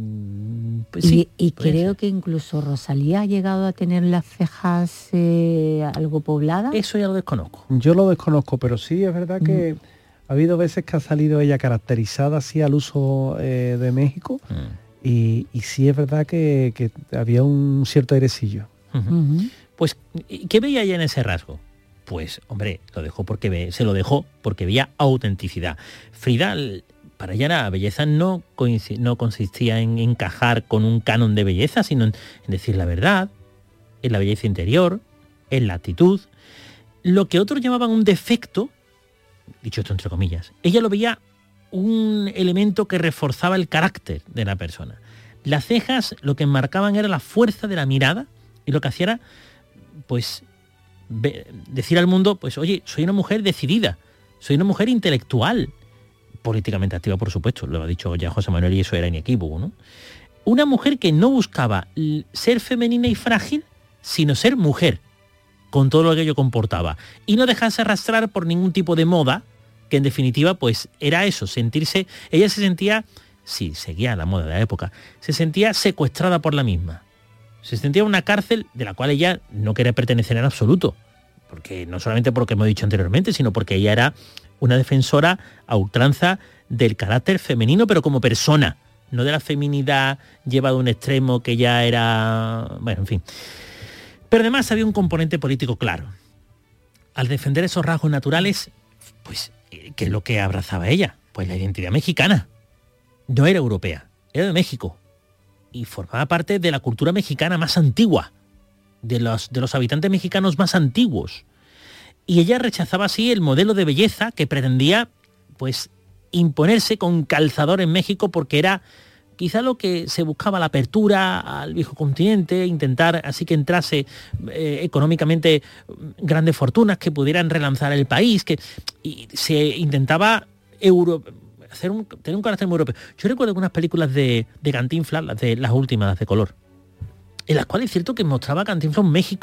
Pues sí, y y creo ser. que incluso Rosalía ha llegado a tener las cejas eh, algo pobladas. Eso ya lo desconozco. Yo lo desconozco, pero sí es verdad que mm. ha habido veces que ha salido ella caracterizada así al uso eh, de México mm. y, y sí es verdad que, que había un cierto airecillo. Uh-huh. Uh-huh. Pues, ¿qué veía ella en ese rasgo? Pues, hombre, lo dejó porque ve, se lo dejó porque veía autenticidad. Frida... Para ella la belleza no, no consistía en encajar con un canon de belleza, sino en, en decir la verdad, en la belleza interior, en la actitud. Lo que otros llamaban un defecto, dicho esto entre comillas, ella lo veía un elemento que reforzaba el carácter de la persona. Las cejas lo que enmarcaban era la fuerza de la mirada y lo que hacía era, pues, ve, decir al mundo, pues, oye, soy una mujer decidida, soy una mujer intelectual, políticamente activa, por supuesto, lo ha dicho ya José Manuel y eso era inequívoco, ¿no? Una mujer que no buscaba ser femenina y frágil, sino ser mujer, con todo lo que ello comportaba, y no dejarse arrastrar por ningún tipo de moda, que en definitiva, pues, era eso, sentirse, ella se sentía, sí, seguía la moda de la época, se sentía secuestrada por la misma, se sentía en una cárcel de la cual ella no quería pertenecer en absoluto, porque no solamente porque hemos dicho anteriormente, sino porque ella era una defensora a ultranza del carácter femenino, pero como persona, no de la feminidad llevada a un extremo que ya era... Bueno, en fin. Pero además había un componente político claro. Al defender esos rasgos naturales, pues, ¿qué es lo que abrazaba ella? Pues la identidad mexicana. No era europea, era de México. Y formaba parte de la cultura mexicana más antigua, de los, de los habitantes mexicanos más antiguos. Y ella rechazaba así el modelo de belleza que pretendía, pues, imponerse con calzador en México, porque era quizá lo que se buscaba, la apertura al viejo continente, intentar así que entrase eh, económicamente grandes fortunas que pudieran relanzar el país, que y se intentaba euro, hacer un, tener un carácter muy europeo. Yo recuerdo algunas películas de, de Cantinflas, las, de, las últimas, las de color, en las cuales es cierto que mostraba a Cantinflas un México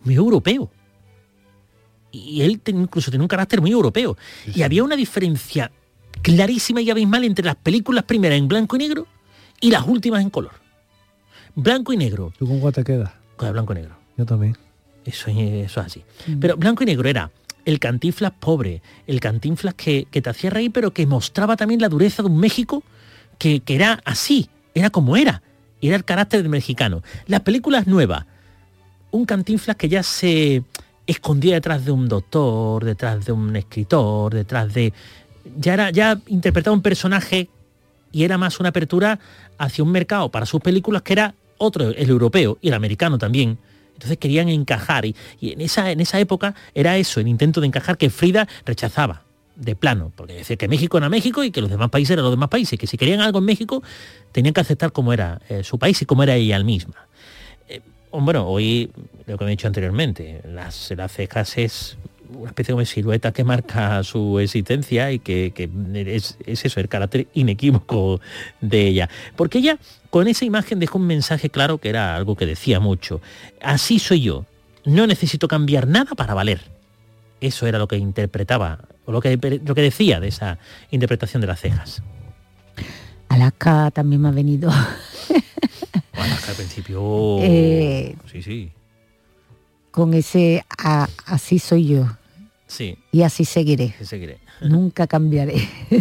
muy europeo. Y él ten, incluso tenía un carácter muy europeo. Sí, sí. Y había una diferencia clarísima y abismal entre las películas primeras en blanco y negro y las últimas en color. Blanco y negro. ¿Tú con cuál te quedas? Con el blanco y negro. Yo también. Eso, eso es así. Mm. Pero blanco y negro era el Cantinflas pobre, el Cantinflas que, que te hacía reír, pero que mostraba también la dureza de un México que, que era así, era como era. Era el carácter del mexicano. Las películas nuevas, un Cantinflas que ya se escondía detrás de un doctor, detrás de un escritor, detrás de... Ya, era, ya interpretaba un personaje y era más una apertura hacia un mercado para sus películas que era otro, el europeo y el americano también. Entonces querían encajar y, y en, esa, en esa época era eso, el intento de encajar que Frida rechazaba de plano, porque decía que México era México y que los demás países eran los demás países, que si querían algo en México tenían que aceptar cómo era eh, su país y cómo era ella misma. Eh, bueno, hoy, lo que me he dicho anteriormente, las, las cejas es una especie de silueta que marca su existencia y que, que es, es eso, el carácter inequívoco de ella. Porque ella, con esa imagen, dejó un mensaje claro que era algo que decía mucho. Así soy yo, no necesito cambiar nada para valer. Eso era lo que interpretaba, o lo que, lo que decía de esa interpretación de las cejas. Alaska también me ha venido. Alaska al principio... Eh, sí, sí. Con ese a, así soy yo. Sí. Y así seguiré. Así seguiré. Nunca cambiaré.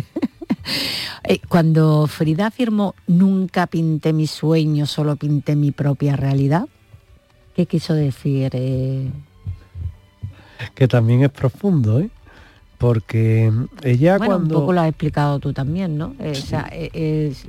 Cuando Frida afirmó nunca pinté mi sueño, solo pinté mi propia realidad, ¿qué quiso decir? Eh... Que también es profundo, ¿eh? Porque ella bueno, cuando... un poco lo has explicado tú también, ¿no? Eh, sí. O sea, es,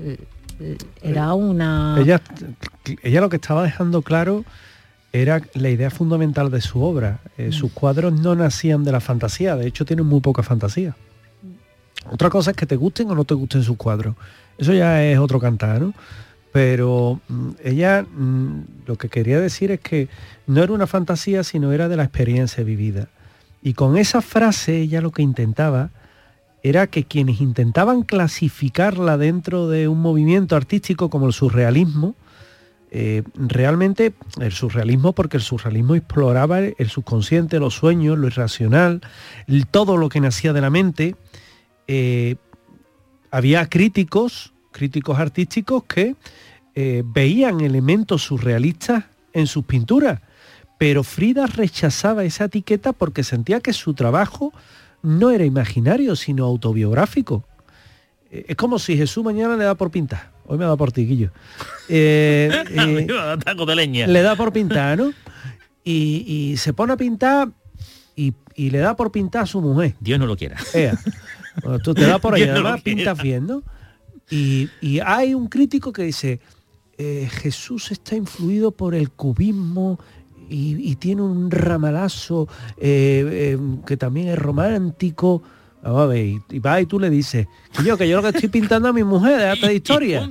era una... Ella, ella lo que estaba dejando claro era la idea fundamental de su obra. Eh, mm. Sus cuadros no nacían de la fantasía, de hecho tienen muy poca fantasía. Mm. Otra cosa es que te gusten o no te gusten sus cuadros. Eso ya es otro cantar, ¿no? Pero mm, ella mm, lo que quería decir es que no era una fantasía, sino era de la experiencia vivida. Y con esa frase ella lo que intentaba era que quienes intentaban clasificarla dentro de un movimiento artístico como el surrealismo, eh, realmente el surrealismo, porque el surrealismo exploraba el subconsciente, los sueños, lo irracional, el, todo lo que nacía de la mente. Eh, había críticos, críticos artísticos que eh, veían elementos surrealistas en sus pinturas, pero Frida rechazaba esa etiqueta porque sentía que su trabajo no era imaginario, sino autobiográfico. Eh, es como si Jesús mañana le da por pintar. Hoy me da por tiquillo. Eh, eh, taco de leña. Le da por pintar, ¿no? Y, y se pone a pintar y, y le da por pintar a su mujer. Dios no lo quiera. Ea. Bueno, tú te das por ahí, además no pintas bien, ¿no? Y, y hay un crítico que dice, eh, Jesús está influido por el cubismo y, y tiene un ramalazo eh, eh, que también es romántico. Vamos a ver, y, y va y tú le dices, que yo, que yo lo que estoy pintando a mi mujer, déjate de historia.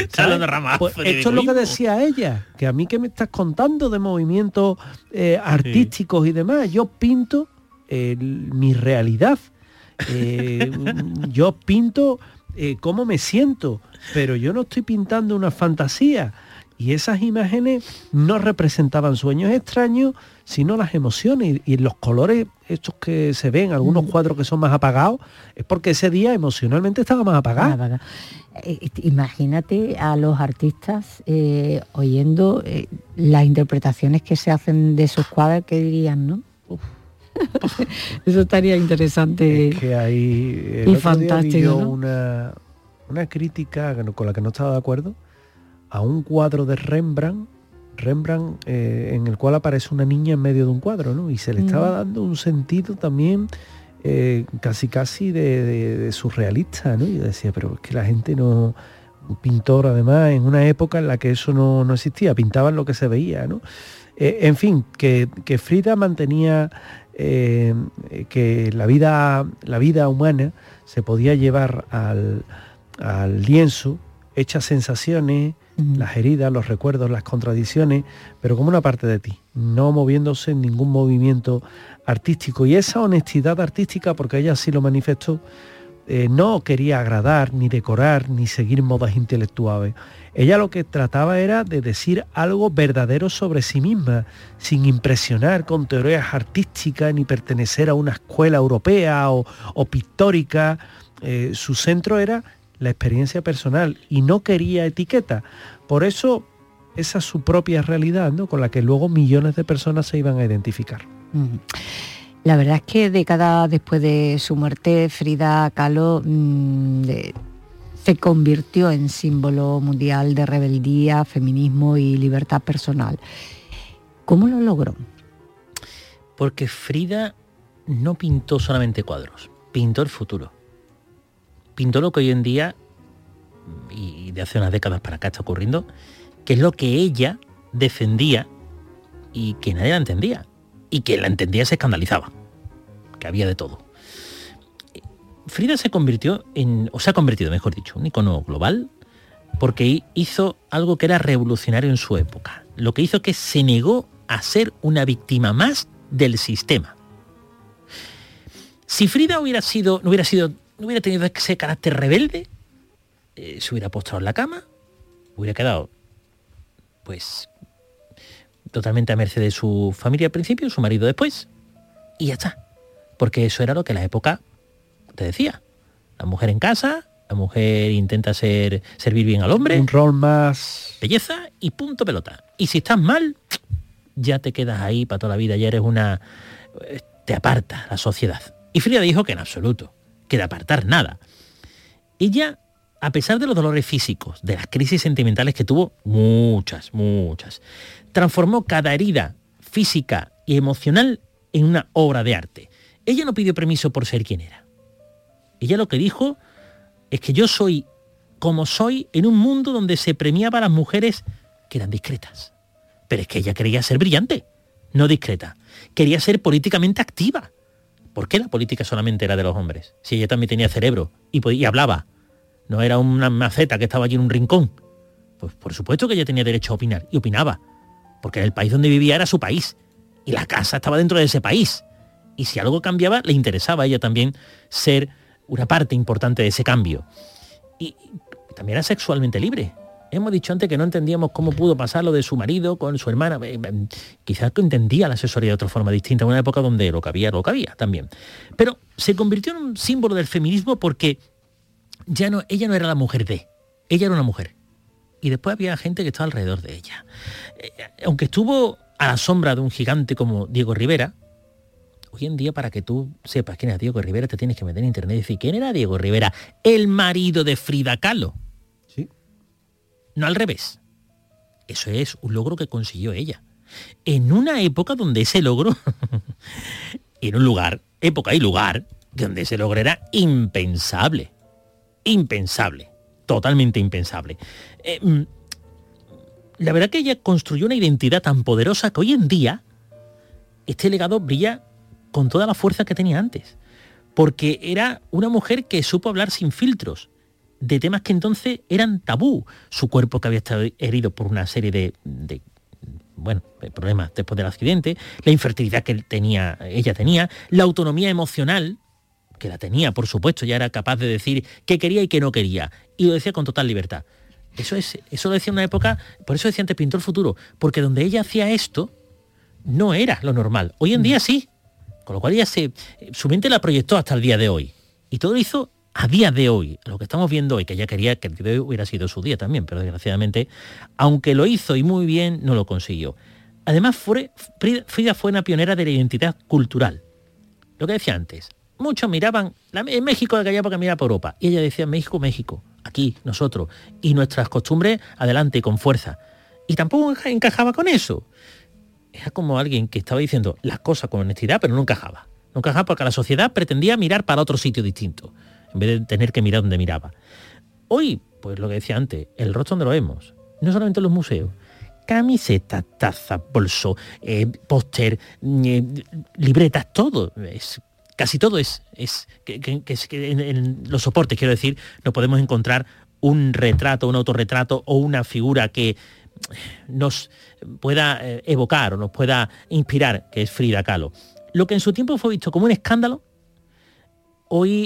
Pues esto es lo que decía ella, que a mí que me estás contando de movimientos eh, artísticos sí. y demás, yo pinto eh, mi realidad. Eh, yo pinto eh, cómo me siento, pero yo no estoy pintando una fantasía. Y esas imágenes no representaban sueños extraños, sino las emociones. Y, y los colores estos que se ven, algunos cuadros que son más apagados, es porque ese día emocionalmente estaba más apagado. Eh, imagínate a los artistas eh, oyendo eh, las interpretaciones que se hacen de sus cuadros, ¿qué dirían, no? Uf. Eso estaría interesante. Es que hay y fantástico, ¿no? una, una crítica con la que no estaba de acuerdo a un cuadro de Rembrandt, Rembrandt eh, en el cual aparece una niña en medio de un cuadro, ¿no? Y se le estaba dando un sentido también eh, casi casi de, de, de surrealista, ¿no? Y yo decía, pero es que la gente no... Un pintor, además, en una época en la que eso no, no existía, pintaban lo que se veía, ¿no? Eh, en fin, que, que Frida mantenía eh, que la vida, la vida humana se podía llevar al, al lienzo, hechas sensaciones, uh-huh. las heridas, los recuerdos, las contradicciones, pero como una parte de ti, no moviéndose en ningún movimiento artístico. Y esa honestidad artística, porque ella sí lo manifestó, eh, no quería agradar, ni decorar, ni seguir modas intelectuales. Ella lo que trataba era de decir algo verdadero sobre sí misma, sin impresionar con teorías artísticas, ni pertenecer a una escuela europea o, o pictórica. Eh, su centro era la experiencia personal y no quería etiqueta. Por eso esa es su propia realidad, ¿no?, con la que luego millones de personas se iban a identificar. La verdad es que décadas después de su muerte, Frida Kahlo mmm, de, se convirtió en símbolo mundial de rebeldía, feminismo y libertad personal. ¿Cómo lo logró? Porque Frida no pintó solamente cuadros, pintó el futuro. Pintó lo que hoy en día, y de hace unas décadas para acá está ocurriendo, que es lo que ella defendía y que nadie la entendía. Y que la entendía se escandalizaba, que había de todo. Frida se convirtió en, o se ha convertido, mejor dicho, un icono global porque hizo algo que era revolucionario en su época. Lo que hizo que se negó a ser una víctima más del sistema. Si Frida hubiera sido, no hubiera sido, no hubiera tenido ese carácter rebelde, eh, se hubiera postrado en la cama, hubiera quedado, pues, totalmente a merced de su familia al principio, su marido después, y ya está. Porque eso era lo que la época te decía. La mujer en casa, la mujer intenta ser, servir bien al hombre. Un rol más... belleza y punto pelota. Y si estás mal, ya te quedas ahí para toda la vida, ya eres una... te aparta la sociedad. Y Frida dijo que en absoluto, que de apartar nada. Ella, a pesar de los dolores físicos, de las crisis sentimentales que tuvo, muchas, muchas, transformó cada herida física y emocional en una obra de arte. Ella no pidió permiso por ser quien era. Ella lo que dijo es que yo soy como soy en un mundo donde se premiaba a las mujeres que eran discretas. Pero es que ella quería ser brillante, no discreta. Quería ser políticamente activa. ¿Por qué la política solamente era de los hombres? Si ella también tenía cerebro y, y hablaba. No era una maceta que estaba allí en un rincón. Pues por supuesto que ella tenía derecho a opinar, y opinaba. Porque el país donde vivía era su país. Y la casa estaba dentro de ese país. Y si algo cambiaba, le interesaba a ella también ser una parte importante de ese cambio. Y también era sexualmente libre. Hemos dicho antes que no entendíamos cómo pudo pasar lo de su marido con su hermana. Quizás que entendía la sexualidad de otra forma distinta, en una época donde lo que había, lo que había también. Pero se convirtió en un símbolo del feminismo porque ya no, ella no era la mujer de, ella era una mujer. Y después había gente que estaba alrededor de ella. Eh, aunque estuvo a la sombra de un gigante como Diego Rivera, hoy en día, para que tú sepas quién era Diego Rivera, te tienes que meter en internet y decir, ¿quién era Diego Rivera? El marido de Frida Kahlo. Sí. No al revés. Eso es un logro que consiguió ella. En una época donde ese logro, en un lugar, época y lugar, donde ese logro era impensable. Impensable. Totalmente impensable. Eh, la verdad que ella construyó una identidad tan poderosa que hoy en día este legado brilla con toda la fuerza que tenía antes. Porque era una mujer que supo hablar sin filtros de temas que entonces eran tabú. Su cuerpo, que había estado herido por una serie de, de bueno, de problemas después del accidente, la infertilidad que tenía, ella tenía, la autonomía emocional, que la tenía, por supuesto, ya era capaz de decir qué quería y qué no quería, y lo decía con total libertad. Eso es, eso lo decía en una época, por eso decía antes, pintó el futuro, porque donde ella hacía esto, no era lo normal. Hoy en día sí, con lo cual ella se, su mente la proyectó hasta el día de hoy, y todo lo hizo a día de hoy, lo que estamos viendo hoy, que ella quería que el día de hoy hubiera sido su día también, pero desgraciadamente, aunque lo hizo y muy bien, no lo consiguió. Además, fue, Frida fue una pionera de la identidad cultural. Lo que decía antes, muchos miraban, la, en México de aquella época miraba por Europa, y ella decía, México, México, aquí, nosotros, y nuestras costumbres, adelante, con fuerza. Y tampoco encajaba con eso. Era como alguien que estaba diciendo las cosas con honestidad, pero no encajaba. No encajaba porque la sociedad pretendía mirar para otro sitio distinto, en vez de tener que mirar donde miraba. Hoy, pues lo que decía antes, el rostro donde lo vemos, no solamente en los museos, camisetas, tazas, bolso, eh, póster, eh, libretas, todo, es, casi todo es, es que, que, que, que en, en los soportes, quiero decir, no podemos encontrar un retrato, un autorretrato o una figura que nos pueda eh, evocar o nos pueda inspirar, que es Frida Kahlo. Lo que en su tiempo fue visto como un escándalo, hoy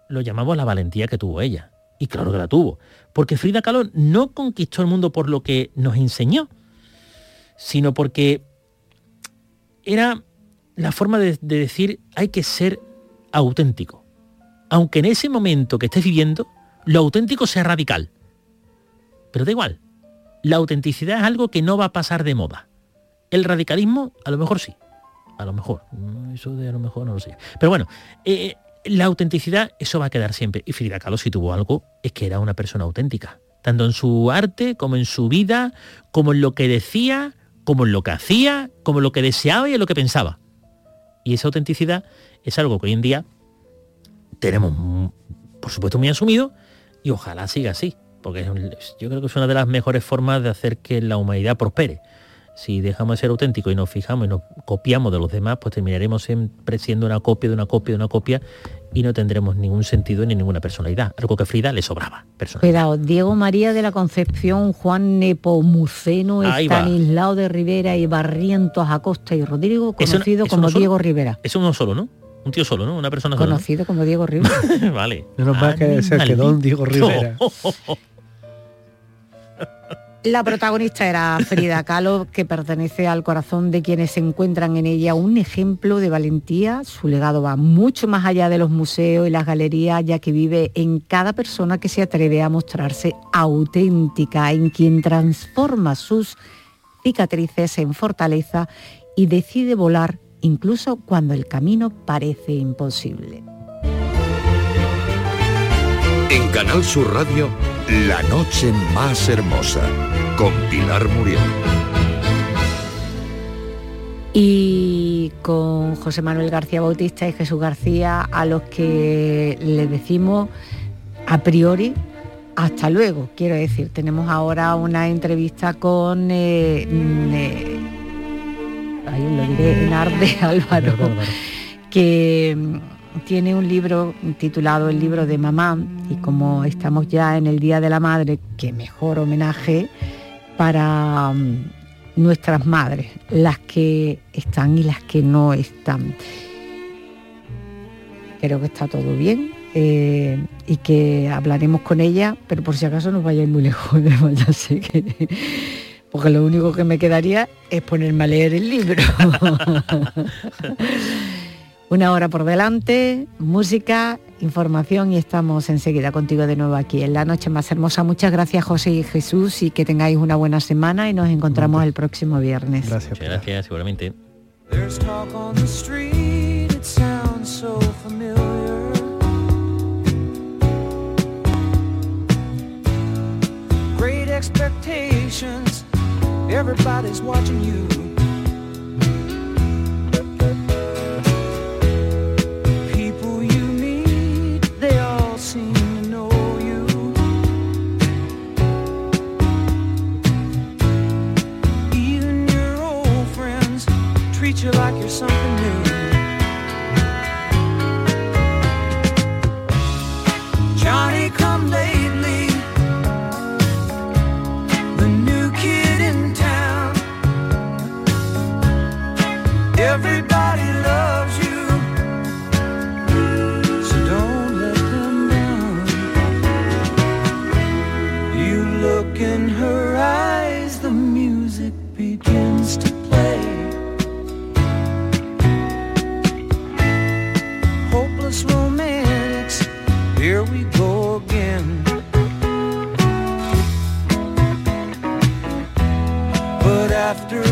lo llamamos la valentía que tuvo ella. Y claro que la tuvo. Porque Frida Kahlo no conquistó el mundo por lo que nos enseñó, sino porque era la forma de, de decir hay que ser auténtico. Aunque en ese momento que estés viviendo, lo auténtico sea radical. Pero da igual. La autenticidad es algo que no va a pasar de moda. El radicalismo, a lo mejor sí. A lo mejor. Eso de a lo mejor no lo sé. Pero bueno, eh, la autenticidad, eso va a quedar siempre. Y Frida Kahlo, si tuvo algo, es que era una persona auténtica. Tanto en su arte, como en su vida, como en lo que decía, como en lo que hacía, como en lo que deseaba y en lo que pensaba. Y esa autenticidad es algo que hoy en día tenemos, por supuesto, muy asumido, y ojalá siga así. Porque yo creo que es una de las mejores formas de hacer que la humanidad prospere. Si dejamos de ser auténticos y nos fijamos y nos copiamos de los demás, pues terminaremos siempre siendo una copia de una copia de una copia y no tendremos ningún sentido ni ninguna personalidad. Algo que a Frida le sobraba. Cuidado, Diego María de la Concepción, Juan Nepomuceno, Estanislao de Rivera y Barrientos Acosta y Rodrigo, conocido ¿Es como uno Diego Rivera. Es uno solo, ¿no? Un tío solo, ¿no? Una persona sola, conocido ¿no? como Diego Rivera. Vale. Menos mal que se quedó un Diego Rivera. Oh, oh, oh. La protagonista era Frida Kahlo, que pertenece al corazón de quienes se encuentran en ella un ejemplo de valentía. Su legado va mucho más allá de los museos y las galerías, ya que vive en cada persona que se atreve a mostrarse auténtica, en quien transforma sus cicatrices en fortaleza y decide volar incluso cuando el camino parece imposible. En Canal Sur Radio, La noche más hermosa, con Pilar Muriel. Y con José Manuel García Bautista y Jesús García, a los que le decimos a priori hasta luego. Quiero decir, tenemos ahora una entrevista con eh, eh, ahí lo diré, Narde Álvaro, que tiene un libro titulado El libro de mamá, y como estamos ya en el Día de la Madre, qué mejor homenaje para um, nuestras madres, las que están y las que no están. Creo que está todo bien eh, y que hablaremos con ella, pero por si acaso no vayáis muy lejos, ya sé que... porque lo único que me quedaría es ponerme a leer el libro. Una hora por delante, música, información, y estamos enseguida contigo de nuevo aquí en La Noche Más Hermosa. Muchas gracias, José y Jesús, y que tengáis una buena semana y nos encontramos el próximo viernes. Gracias. Muchas gracias, seguramente. Everybody's watching you. People you meet, they all seem to know you. Even your old friends treat you like you're something new. Johnny come lately, the new kid in town. Everybody loves you, so don't let them down. You look in her eyes, the music begins to play. Hopeless romantics, here we go again. But after